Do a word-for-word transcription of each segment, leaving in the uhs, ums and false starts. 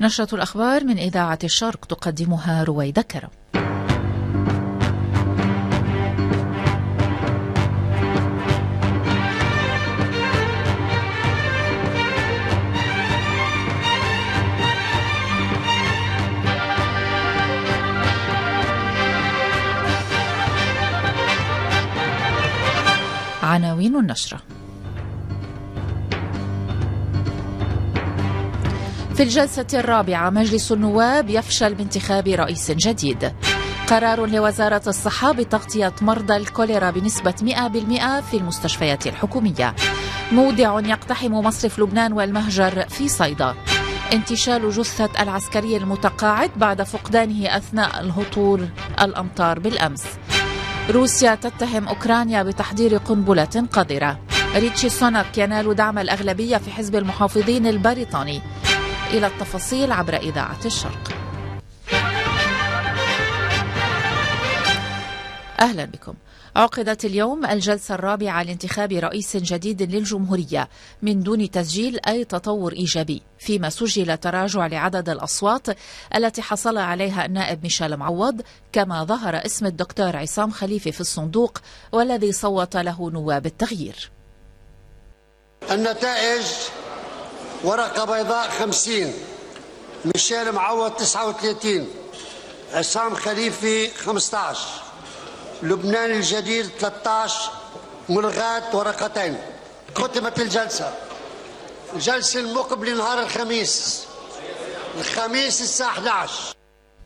نشرة الأخبار من إذاعة الشرق تقدمها رويدة كرم. عناوين النشرة. في الجلسة الرابعة مجلس النواب يفشل بانتخاب رئيس جديد. قرار لوزارة الصحة بتغطية مرضى الكوليرا بنسبة مئة بالمئة في المستشفيات الحكومية. مودع يقتحم مصرف لبنان والمهجر في صيدا. انتشال جثة العسكري المتقاعد بعد فقدانه أثناء الهطول الأمطار بالأمس. روسيا تتهم أوكرانيا بتحضير قنبلة قذرة. ريتشي سوناك ينال دعم الأغلبية في حزب المحافظين البريطاني. إلى التفاصيل عبر إذاعة الشرق. أهلا بكم. عقدت اليوم الجلسة الرابعة لانتخاب رئيس جديد للجمهورية من دون تسجيل أي تطور إيجابي، فيما سجل تراجع لعدد الأصوات التي حصل عليها النائب ميشيل معوض، كما ظهر اسم الدكتور عصام خليفي في الصندوق والذي صوت له نواب التغيير. النتائج: ورقة بيضاء خمسين، ميشيل معوض تسعة وثلاثين، عصام خليفي خمسة عشر، لبنان الجديد ثلاثة عشر، ملغاة ورقتين. ختمت الجلسة. الجلسة المقبلة نهار الخميس الخميس الساعة إحدى عشر.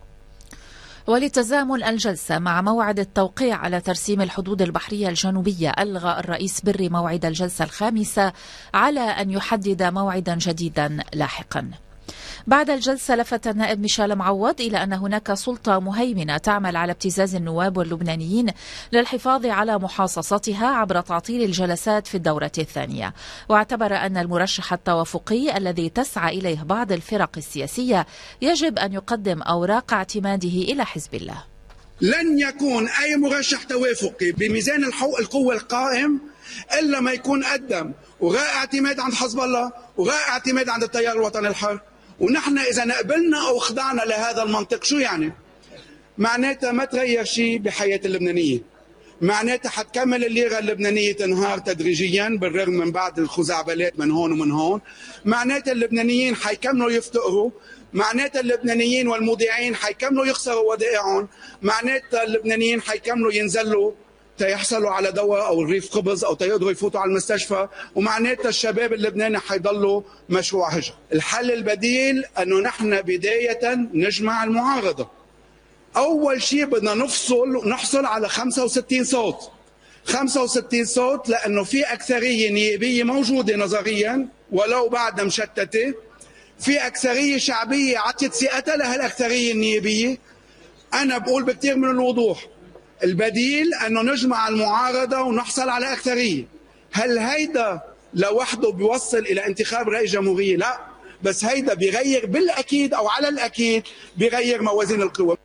ولتزامن الجلسة مع موعد التوقيع على ترسيم الحدود البحرية الجنوبية، ألغى الرئيس بري موعد الجلسة الخامسة على أن يحدد موعدا جديدا لاحقا. بعد الجلسة لفت النائب ميشيل معوض إلى أن هناك سلطة مهيمنة تعمل على ابتزاز النواب واللبنانيين للحفاظ على محاصصتها عبر تعطيل الجلسات في الدورة الثانية، واعتبر أن المرشح التوافقي الذي تسعى إليه بعض الفرق السياسية يجب أن يقدم أوراق اعتماده إلى حزب الله. لن يكون أي مرشح توافقي بميزان القوة القائم إلا ما يكون قدم وراء اعتماد عند حزب الله وراء اعتماد عند التيار الوطني الحر. ونحن إذا نقبلنا أو خضعنا لهذا المنطق شو يعني؟ معناتها ما تغير شيء بحياة اللبنانيين، معناتها حتكمل الليرة اللبنانية تنهار تدريجيا بالرغم من بعض الخزعبلات من هون ومن هون، معناتها اللبنانيين حيكملوا يفتقروا، معناتها اللبنانيين والمودعين حيكملوا يخسروا ودائعهم، معناتها اللبنانيين حيكملوا ينزلوا تيحصلوا على دواء او رغيف خبز او تيقدروا يفوتوا على المستشفى، ومعناتها الشباب اللبناني حيضلوا مشروع هجرة. الحل البديل انه نحن بداية نجمع المعارضة. اول شيء بدنا نفصل ونحصل على خمسة وستين صوت. خمسة وستين صوت لانه في اكثرية نيابية موجودة نظريا ولو بعدها مشتتة. في اكثرية شعبية عطت ثقتها لهالاكثرية النيابية. انا بقول بكثير من الوضوح البديل أنه نجمع المعارضة ونحصل على أكثرية. هل هيدا لوحده بيوصل إلى انتخاب رئيس جمهورية؟ لا، بس هيدا بيغير بالأكيد أو على الأكيد بيغير موازين القوى.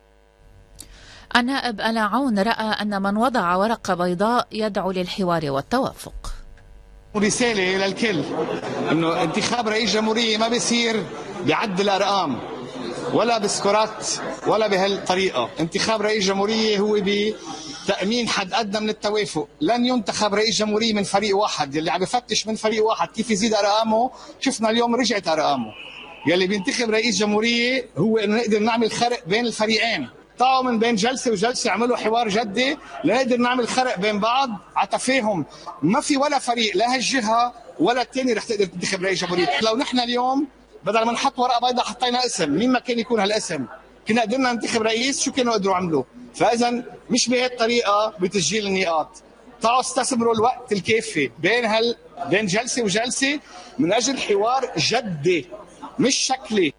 النائب آل عون رأى أن من وضع ورقة بيضاء يدعو للحوار والتوافق. رسالة للكل أنه انتخاب رئيس جمهورية ما بيصير بعد الأرقام ولا بسكورات ولا بهالطريقة. انتخاب رئيس جمهورية هو بتأمين حد أدنى من التوافق. لن ينتخب رئيس جمهورية من فريق واحد. يلي عم بفتش من فريق واحد كيف يزيد أرقامه، شفنا اليوم رجعت أرقامه. يلي بينتخب رئيس جمهورية هو أنه نقدر نعمل خرق بين الفريقين. طلعوا من بين جلسة وجلسة عملوا حوار جدي لنقدر نعمل خرق بين بعض على تفاهم. ما في ولا فريق لا هالجهة ولا الثاني رح تقدر تنتخب رئيس جمهورية. لو نحن اليوم بدل ما نحط ورقه بيضاء حطينا اسم، مين ما كان يكون هالاسم كنا قدرنا ننتخب رئيس، شو كانوا قدروا يعملوا؟ فاذا مش بهي الطريقه بتسجيل النقاط. تعالوا استثمروا الوقت الكافي بين هال بين جلسه وجلسه من اجل حوار جدي مش شكلي.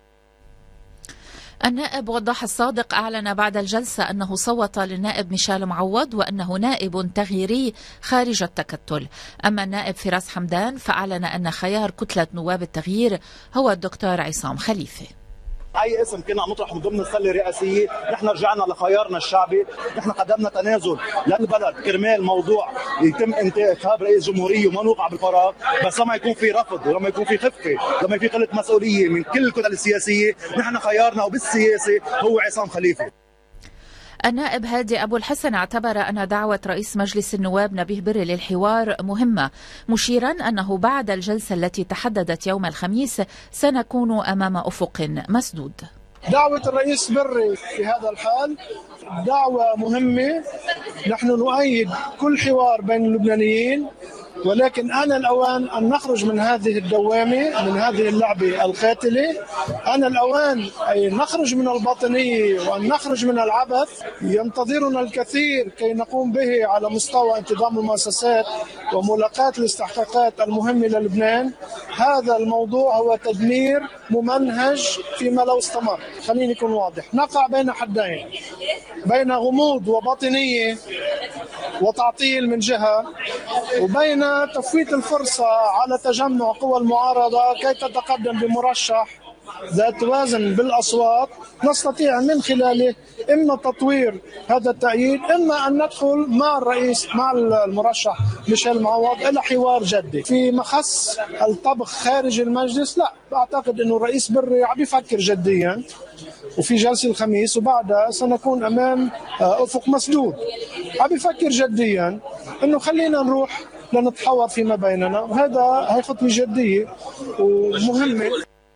النائب وضاح الصادق أعلن بعد الجلسة أنه صوت للنائب ميشيل معوض وأنه نائب تغييري خارج التكتل. أما النائب فراس حمدان فأعلن أن خيار كتلة نواب التغيير هو الدكتور عصام خليفي. اي اسم كنا عم نطرح من ضمن السله الرئاسيه، نحن رجعنا لخيارنا الشعبي، نحن قدمنا تنازل للبلد كرمال موضوع يتم انتخاب رئيس جمهوريه وما نوقع بالفراغ، بس لما يكون في رفض ولما يكون في خفه، لما في قله مسؤوليه من كل الكتل السياسيه، نحن خيارنا وبالسياسه هو عصام خليفه. النائب هادي أبو الحسن اعتبر أن دعوة رئيس مجلس النواب نبيه بري للحوار مهمة، مشيرا أنه بعد الجلسة التي تحددت يوم الخميس سنكون أمام أفق مسدود. دعوة الرئيس بري في هذا الحال دعوة مهمة، نحن نؤيد كل حوار بين اللبنانيين، ولكن آن الأوان أن نخرج من هذه الدوامة، من هذه اللعبة القاتلة. آن الأوان أي نخرج من الباطنية وأن نخرج من العبث. ينتظرنا الكثير كي نقوم به على مستوى انتظام المؤسسات وملاقاة الاستحقاقات المهمة للبنان. هذا الموضوع هو تدمير ممنهج فيما لو استمر. خليني أكون واضح، نقع بين حدين، بين غموض وباطنية وتعطيل من جهة، وبين تفويت الفرصة على تجمع قوى المعارضة كي تتقدم بمرشح ذات وزن بالأصوات نستطيع من خلاله إما تطوير هذا التأييد، إما أن ندخل مع الرئيس مع المرشح ميشيل معوض إلى حوار جدي. في مخص الطبخ خارج المجلس، لا، أعتقد أنه الرئيس بري عم يفكر جديا، وفي جلسة الخميس وبعدها سنكون أمام أفق مسدود. عم يفكر جديا أنه خلينا نروح لنتحاور فيما بيننا، وهذا هي خطوة جدية ومهمة.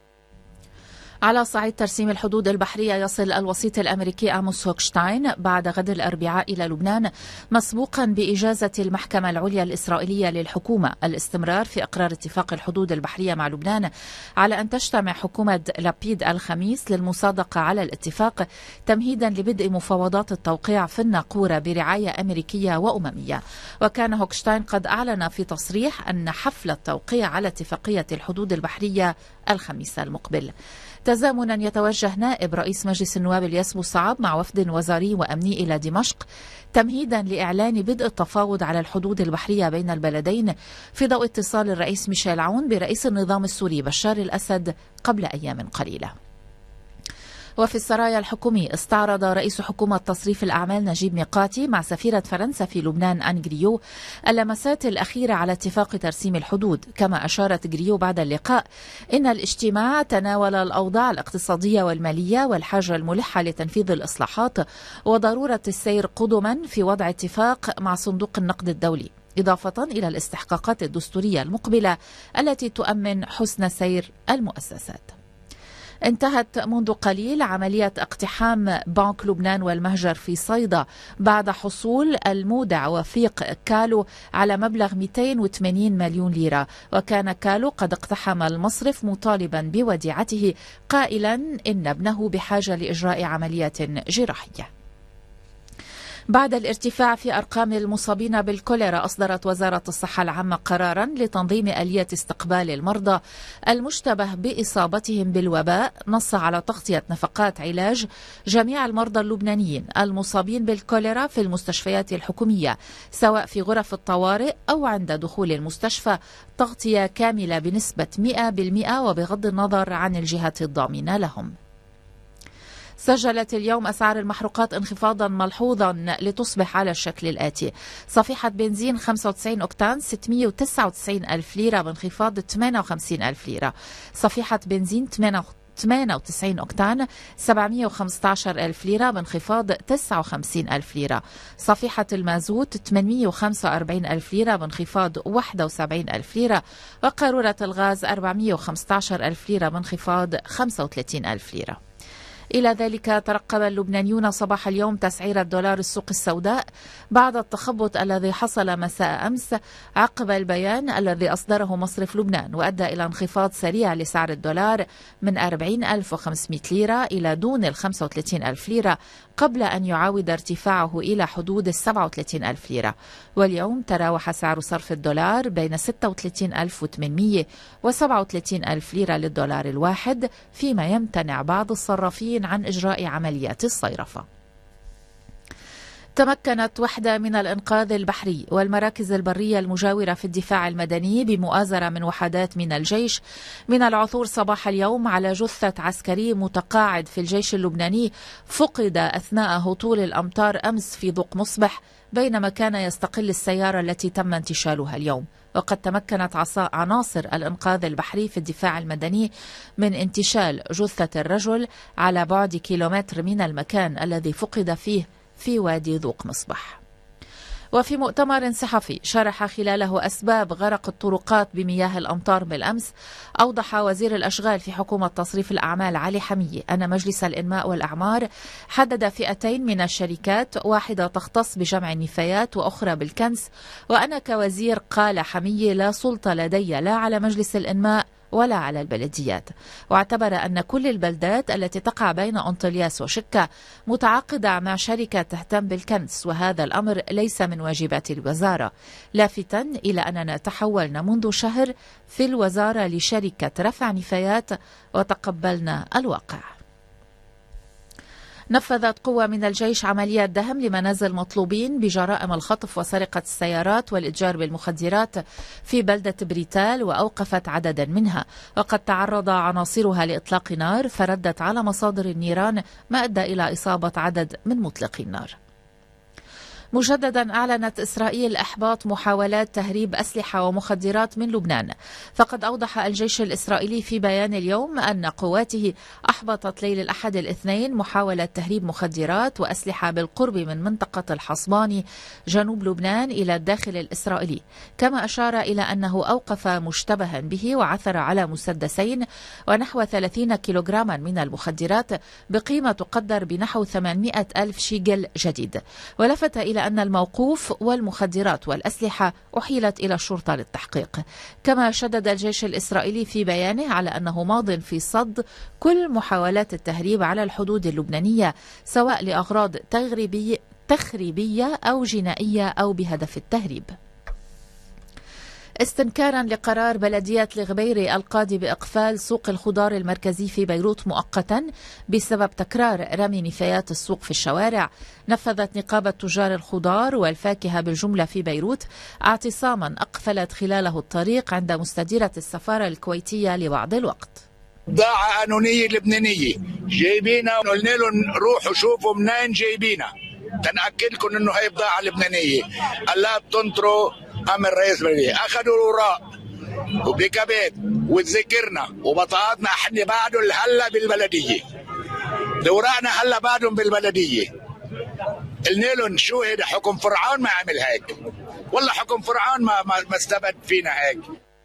على صعيد ترسيم الحدود البحرية، يصل الوسيط الأمريكي آموس هوكشتاين بعد غد الأربعاء إلى لبنان، مسبوقا بإجازة المحكمة العليا الإسرائيلية للحكومة الاستمرار في إقرار اتفاق الحدود البحرية مع لبنان، على أن تجتمع حكومة لابيد الخميس للمصادقة على الاتفاق، تمهيدا لبدء مفاوضات التوقيع في الناقورة برعاية أمريكية وأممية. وكان هوكشتاين قد أعلن في تصريح أن حفل التوقيع على اتفاقية الحدود البحرية الخميس المقبل. تزامنا يتوجه نائب رئيس مجلس النواب الياس بوصعب مع وفد وزاري وأمني إلى دمشق، تمهيدا لإعلان بدء التفاوض على الحدود البحرية بين البلدين في ضوء اتصال الرئيس ميشيل عون برئيس النظام السوري بشار الأسد قبل أيام قليلة. وفي السرايا الحكومي، استعرض رئيس حكومة تصريف الأعمال نجيب ميقاتي مع سفيرة فرنسا في لبنان آن جريو اللمسات الأخيرة على اتفاق ترسيم الحدود. كما أشارت جريو بعد اللقاء إن الاجتماع تناول الأوضاع الاقتصادية والمالية والحاجة الملحة لتنفيذ الإصلاحات وضرورة السير قدما في وضع اتفاق مع صندوق النقد الدولي، إضافة إلى الاستحقاقات الدستورية المقبلة التي تؤمن حسن سير المؤسسات. انتهت منذ قليل عملية اقتحام بنك لبنان والمهجر في صيدا بعد حصول المودع وفيق كالو على مبلغ مئتين وثمانين مليون ليرة. وكان كالو قد اقتحم المصرف مطالبا بوديعته، قائلا إن ابنه بحاجة لإجراء عملية جراحية. بعد الارتفاع في أرقام المصابين بالكوليرا، أصدرت وزارة الصحة العامة قرارا لتنظيم آلية استقبال المرضى المشتبه بإصابتهم بالوباء، نص على تغطية نفقات علاج جميع المرضى اللبنانيين المصابين بالكوليرا في المستشفيات الحكومية، سواء في غرف الطوارئ أو عند دخول المستشفى، تغطية كاملة بنسبة مئة بالمئة وبغض النظر عن الجهات الضامنة لهم. سجلت اليوم أسعار المحروقات انخفاضا ملحوظا لتصبح على الشكل الآتي: صفيحة بنزين خمسة وتسعين أوكتان ستمئة وتسعة وتسعين ألف ليرة بانخفاض ثمانية وخمسين ألف ليرة، صفيحة بنزين ثمانية وتسعين أوكتان سبعمئة وخمسة عشر ألف ليرة بانخفاض تسعة وخمسين ألف ليرة، صفيحة المازوت ثمانمئة وخمسة وأربعين ألف ليرة بانخفاض واحد وسبعين ألف ليرة، وقارورة الغاز أربعمئة وخمسة عشر ألف ليرة بانخفاض خمسة وثلاثين ألف ليرة. إلى ذلك ترقب اللبنانيون صباح اليوم تسعير الدولار السوق السوداء بعد التخبط الذي حصل مساء أمس عقب البيان الذي أصدره مصرف لبنان، وأدى إلى انخفاض سريع لسعر الدولار من أربعين ألف وخمسمئة ليرة إلى دون ال خمسة وثلاثين ألف ليرة، قبل أن يعاود ارتفاعه إلى حدود ال سبعة وثلاثين ألف ليرة. واليوم تراوح سعر صرف الدولار بين ستة وثلاثين ألف وثمانمئة و سبعة وثلاثين ألف ليرة للدولار الواحد، فيما يمتنع بعض الصرافين عن إجراء عمليات الصيرفة. تمكنت وحدة من الإنقاذ البحري والمراكز البرية المجاورة في الدفاع المدني بمؤازرة من وحدات من الجيش من العثور صباح اليوم على جثة عسكري متقاعد في الجيش اللبناني فقد أثناء هطول الأمطار أمس في ذوق مصبح بينما كان يستقل السيارة التي تم انتشالها اليوم. وقد تمكنت عناصر الإنقاذ البحري في الدفاع المدني من انتشال جثة الرجل على بعد كيلومتر من المكان الذي فقد فيه في وادي ذوق مصبح. وفي مؤتمر صحفي شرح خلاله أسباب غرق الطرقات بمياه الأمطار بالأمس، أوضح وزير الأشغال في حكومة تصريف الأعمال علي حمية أن مجلس الإنماء والأعمار حدد فئتين من الشركات، واحدة تختص بجمع النفايات وأخرى بالكنس، وأنا كوزير قال حمية لا سلطة لدي لا على مجلس الإنماء ولا على البلديات، واعتبر أن كل البلدات التي تقع بين أنطلياس وشكا متعاقدة مع شركة تهتم بالكنس، وهذا الأمر ليس من واجبات الوزارة، لافتا إلى أننا تحولنا منذ شهر في الوزارة لشركة رفع نفايات وتقبلنا الواقع. نفذت قوة من الجيش عمليات دهم لمنازل مطلوبين بجرائم الخطف وسرقة السيارات والإتجار بالمخدرات في بلدة بريتال، وأوقفت عددا منها، وقد تعرض عناصرها لإطلاق نار فردت على مصادر النيران ما أدى إلى إصابة عدد من مطلقي النار. مجددا أعلنت إسرائيل إحباط محاولات تهريب أسلحة ومخدرات من لبنان، فقد أوضح الجيش الإسرائيلي في بيان اليوم أن قواته أحبطت ليل الأحد الاثنين محاولة تهريب مخدرات وأسلحة بالقرب من منطقة الحصباني جنوب لبنان إلى الداخل الإسرائيلي، كما أشار إلى أنه أوقف مشتبها به وعثر على مسدسين ونحو ثلاثين كيلوغراما من المخدرات بقيمة تقدر بنحو ثمانمائة ألف شيكل جديد. ولفت إلى أن الموقوف والمخدرات والأسلحة أحيلت إلى الشرطة للتحقيق. كما شدد الجيش الإسرائيلي في بيانه على أنه ماض في صد كل محاولات التهريب على الحدود اللبنانية، سواء لأغراض تغريبية تخريبية أو جنائية أو بهدف التهريب. استنكارا لقرار بلدية الغبيري القاضي بإقفال سوق الخضار المركزي في بيروت مؤقتا بسبب تكرار رمي نفايات السوق في الشوارع، نفذت نقابة تجار الخضار والفاكهة بالجملة في بيروت اعتصاما أقفلت خلاله الطريق عند مستديرة السفارة الكويتية لبعض الوقت. بضاعة قانونية لبنانية جايبينها، قلنا لهم روحوا شوفوا منين جايبينها تنأكدكم انه هي بضاعة لبنانية. قال لا بتنطروا امر رئيس البلدية، اخذوا الوراق وبكبات وتذكرنا وبطاقاتنا احنا بعدهم هلا بالبلدية، اوراقنا هلا بعدهم بالبلدية. قلنا لهم شو هيدا حكم فرعون ما عمل هيك، والله حكم فرعون ما ما استبد فينا هيك.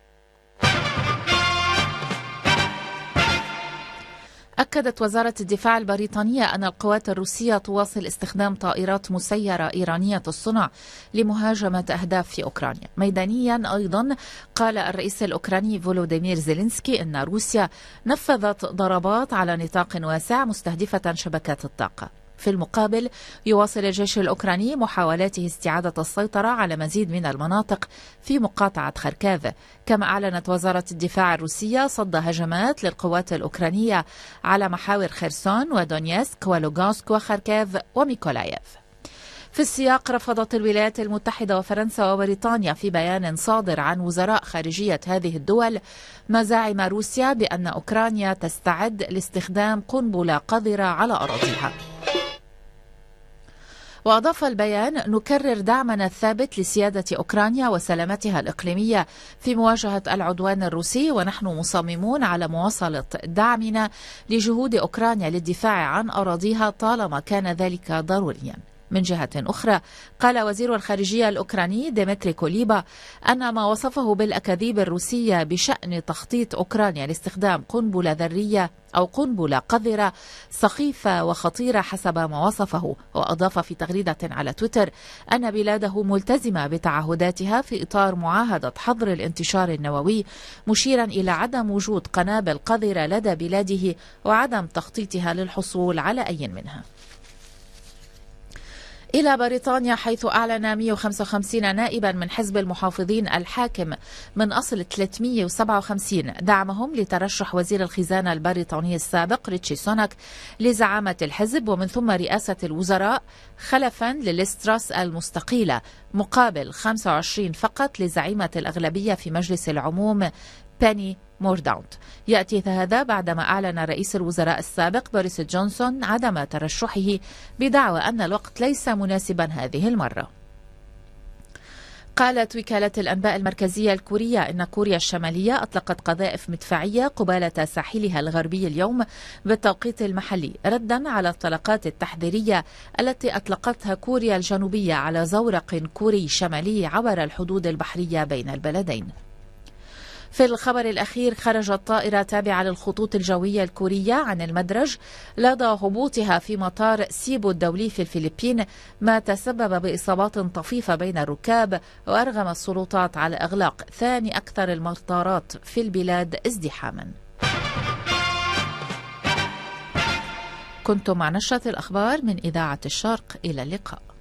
أكدت وزارة الدفاع البريطانية أن القوات الروسية تواصل استخدام طائرات مسيرة إيرانية الصنع لمهاجمة أهداف في أوكرانيا. ميدانيا أيضا قال الرئيس الأوكراني فولوديمير زيلينسكي أن روسيا نفذت ضربات على نطاق واسع مستهدفة شبكات الطاقة. في المقابل يواصل الجيش الأوكراني محاولاته استعادة السيطرة على مزيد من المناطق في مقاطعة خاركيف. كما أعلنت وزارة الدفاع الروسية صد هجمات للقوات الأوكرانية على محاور خيرسون ودونيسك ولوغانسك وخاركيف وميكولايف. في السياق رفضت الولايات المتحدة وفرنسا وبريطانيا في بيان صادر عن وزراء خارجية هذه الدول مزاعم روسيا بأن أوكرانيا تستعد لاستخدام قنبلة قذرة على أراضيها. وأضاف البيان: نكرر دعمنا الثابت لسيادة أوكرانيا وسلامتها الإقليمية في مواجهة العدوان الروسي، ونحن مصممون على مواصلة دعمنا لجهود أوكرانيا للدفاع عن أراضيها طالما كان ذلك ضروريا. من جهة أخرى قال وزير الخارجية الأوكراني ديمتري كوليبا أن ما وصفه بالأكاذيب الروسية بشأن تخطيط أوكرانيا لاستخدام قنبلة ذرية أو قنبلة قذرة سخيفة وخطيرة حسب ما وصفه. وأضاف في تغريدة على تويتر أن بلاده ملتزمة بتعهداتها في إطار معاهدة حظر الانتشار النووي، مشيرا إلى عدم وجود قنابل قذرة لدى بلاده وعدم تخطيطها للحصول على أي منها. إلى بريطانيا، حيث أعلن مئة وخمسة وخمسين نائبا من حزب المحافظين الحاكم من أصل ثلاثمئة وسبعة وخمسين دعمهم لترشح وزير الخزانة البريطاني السابق ريتشي سوناك لزعامة الحزب ومن ثم رئاسة الوزراء خلفا لليستراس المستقيلة، مقابل خمسة وعشرين فقط لزعيمة الأغلبية في مجلس العموم بيني مورداونت. يأتي هذا بعدما أعلن رئيس الوزراء السابق بوريس جونسون عدم ترشحه بدعوى أن الوقت ليس مناسبا هذه المرة. قالت وكالة الأنباء المركزية الكورية إن كوريا الشمالية أطلقت قذائف مدفعية قبالة ساحلها الغربي اليوم بالتوقيت المحلي، ردا على الطلقات التحذيرية التي أطلقتها كوريا الجنوبية على زورق كوري شمالي عبر الحدود البحرية بين البلدين. في الخبر الأخير، خرجت طائرة تابعة للخطوط الجوية الكورية عن المدرج لدى هبوطها في مطار سيبو الدولي في الفلبين، ما تسبب بإصابات طفيفة بين الركاب، وأرغم السلطات على إغلاق ثاني أكثر المطارات في البلاد ازدحاما. كنتم مع نشرة الأخبار من إذاعة الشرق، إلى اللقاء.